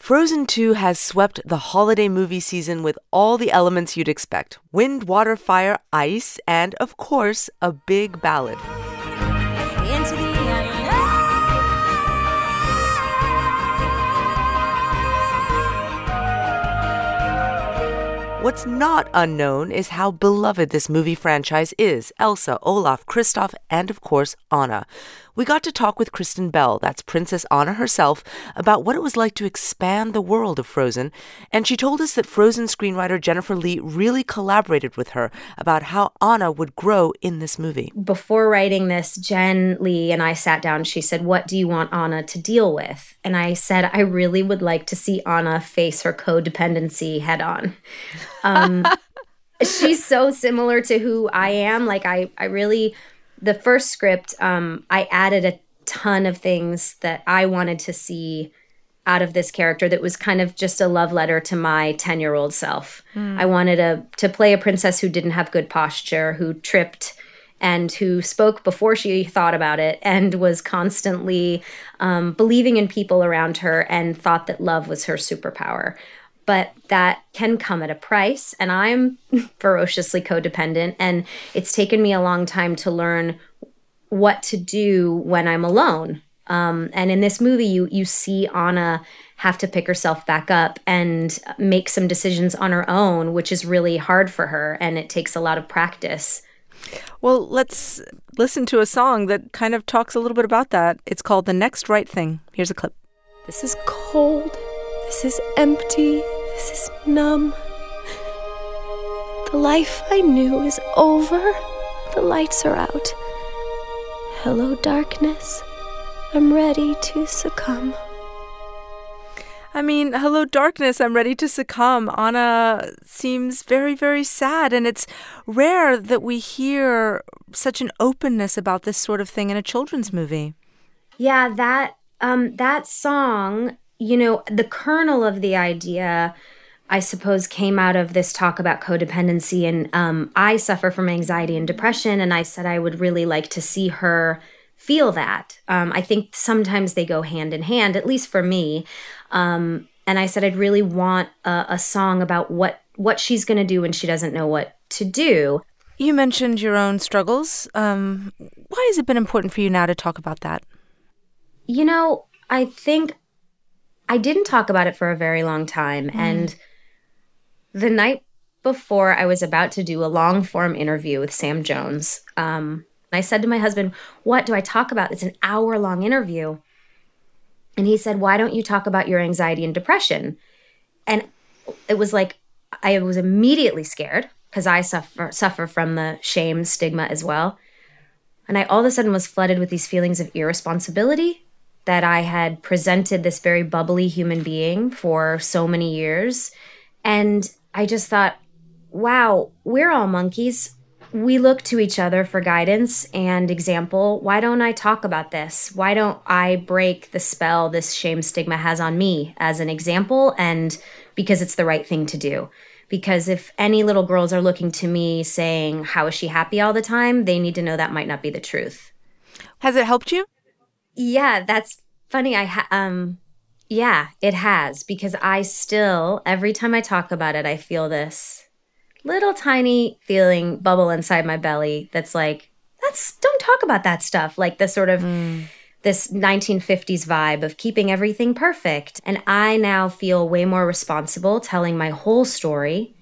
Frozen 2 has swept the holiday movie season with all the elements you'd expect: wind, water, fire, ice, and, of course, a big ballad. Into the unknown. What's not unknown is how beloved this movie franchise is: Elsa, Olaf, Kristoff, and of course, Anna. We got to talk with Kristen Bell, that's Princess Anna herself, about what it was like to expand the world of Frozen, and she told us that Frozen screenwriter Jennifer Lee really collaborated with her about how Anna would grow in this movie. Before writing this, Jen Lee and I sat down. She said, "What do you want Anna to deal with?" And I said, "I really would like to see Anna face her codependency head on." She's so similar to who I am. Like, I really, the first script, I added a ton of things that I wanted to see out of this character that was kind of just a love letter to my 10-year-old self. I wanted to play a princess who didn't have good posture, who tripped and who spoke before she thought about it and was constantly believing in people around her and thought that love was her superpower. But that can come at a price, and I'm ferociously codependent, and it's taken me a long time to learn what to do when I'm alone. And in this movie, you see Anna have to pick herself back up and make some decisions on her own, which is really hard for her, and it takes a lot of practice. Well, let's listen to a song that kind of talks a little bit about that. It's called The Next Right Thing. Here's a clip. This is cold. This is empty. This is numb. The life I knew is over. The lights are out. Hello, darkness. I'm ready to succumb. I mean, hello, darkness, I'm ready to succumb. Anna seems very, very sad, and it's rare that we hear such an openness about this sort of thing in a children's movie. Yeah, that song, you know, the kernel of the idea, I suppose, came out of this talk about codependency. And I suffer from anxiety and depression, and I said I would really like to see her feel that. I think sometimes they go hand in hand, at least for me. And I said I'd really want a song about what she's going to do when she doesn't know what to do. You mentioned your own struggles. Why has it been important for you now to talk about that? You know, I think I didn't talk about it for a very long time. And the night before I was about to do a long-form interview with Sam Jones, I said to my husband, "What do I talk about? It's an hour-long interview." And he said, "Why don't you talk about your anxiety and depression?" And it was like, I was immediately scared because I suffer from the shame stigma as well. And I all of a sudden was flooded with these feelings of irresponsibility that I had presented this very bubbly human being for so many years. And I just thought, wow, we're all monkeys. We look to each other for guidance and example. Why don't I talk about this? Why don't I break the spell this shame stigma has on me as an example? And because it's the right thing to do. Because if any little girls are looking to me saying, how is she happy all the time? They need to know that might not be the truth. Has it helped you? Yeah, that's funny. Yeah, it has. Because I still, every time I talk about it, I feel this little tiny feeling bubble inside my belly that's like, don't talk about that stuff. Like this sort of this 1950s vibe of keeping everything perfect. And I now feel way more responsible telling my whole story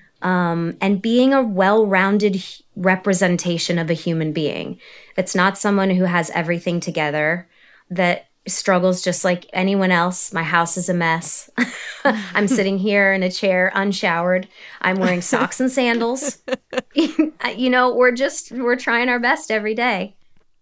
and being a well-rounded representation of a human being. It's not someone who has everything together, that struggles just like anyone else. My house is a mess. I'm sitting here in a chair, unshowered. I'm wearing socks and sandals. You know, we're trying our best every day.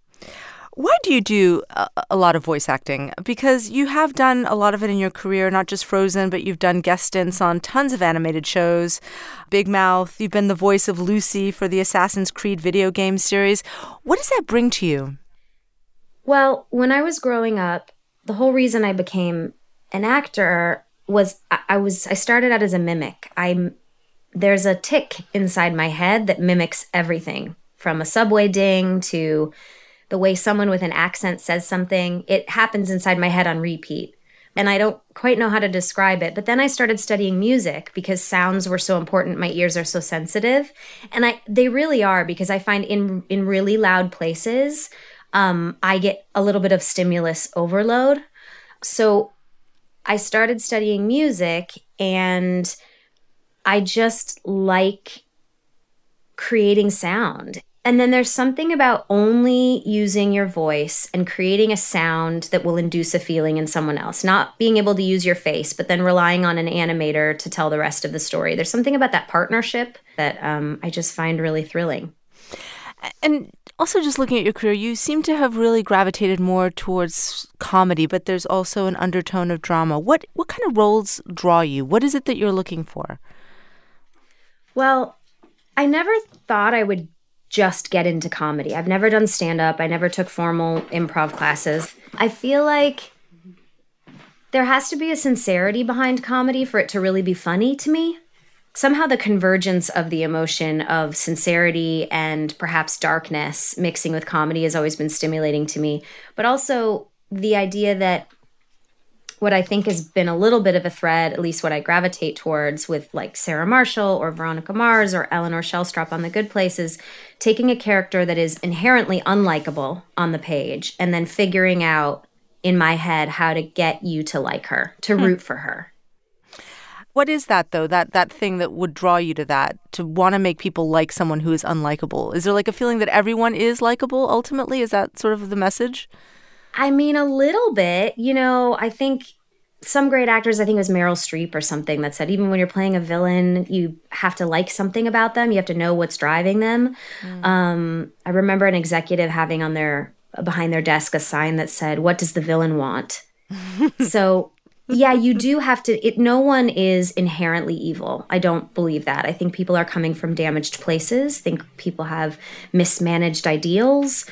Why do you do a lot of voice acting? Because you have done a lot of it in your career, not just Frozen, but you've done guest stints on tons of animated shows. Big Mouth, you've been the voice of Lucy for the Assassin's Creed video game series. What does that bring to you? Well, when I was growing up, the whole reason I became an actor was I started out as a mimic. There's a tick inside my head that mimics everything, from a subway ding to the way someone with an accent says something. It happens inside my head on repeat. and I don't quite know how to describe it. But then I started studying music because sounds were so important. My ears are so sensitive. And they really are, because I find in really loud places, I get a little bit of stimulus overload. So I started studying music, and I just like creating sound. And then there's something about only using your voice and creating a sound that will induce a feeling in someone else, not being able to use your face, but then relying on an animator to tell the rest of the story. There's something about that partnership that I just find really thrilling. And also, just looking at your career, you seem to have really gravitated more towards comedy, but there's also an undertone of drama. What kind of roles draw you? What is it that you're looking for? Well, I never thought I would just get into comedy. I've never done stand-up. I never took formal improv classes. I feel like there has to be a sincerity behind comedy for it to really be funny to me. Somehow the convergence of the emotion of sincerity and perhaps darkness mixing with comedy has always been stimulating to me. But also the idea that what I think has been a little bit of a thread, at least what I gravitate towards with like Sarah Marshall or Veronica Mars or Eleanor Shellstrop on The Good Place, is taking a character that is inherently unlikable on the page and then figuring out in my head how to get you to like her, to root for her. What is that, though, that thing that would draw you to that, to want to make people like someone who is unlikable? Is there like a feeling that everyone is likable ultimately? Is that sort of the message? I mean, a little bit. You know, I think some great actors, I think it was Meryl Streep or something, that said even when you're playing a villain, you have to like something about them. You have to know what's driving them. I remember an executive having on behind their desk a sign that said, "What does the villain want?" So yeah, you do have to, no one is inherently evil. I don't believe that. I think people are coming from damaged places. I think people have mismanaged ideals,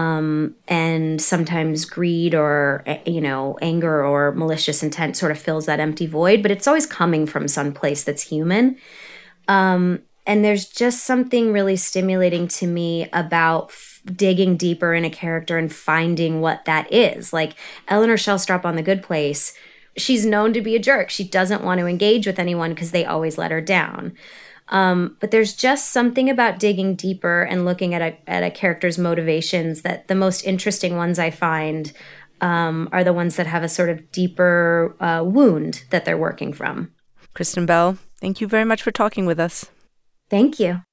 and sometimes greed or, anger or malicious intent sort of fills that empty void, but it's always coming from some place that's human. And there's just something really stimulating to me about digging deeper in a character and finding what that is. Like Eleanor Shellstrop on The Good Place, she's known to be a jerk. She doesn't want to engage with anyone because they always let her down. But there's just something about digging deeper and looking at a character's motivations that the most interesting ones I find are the ones that have a sort of deeper wound that they're working from. Kristen Bell, thank you very much for talking with us. Thank you.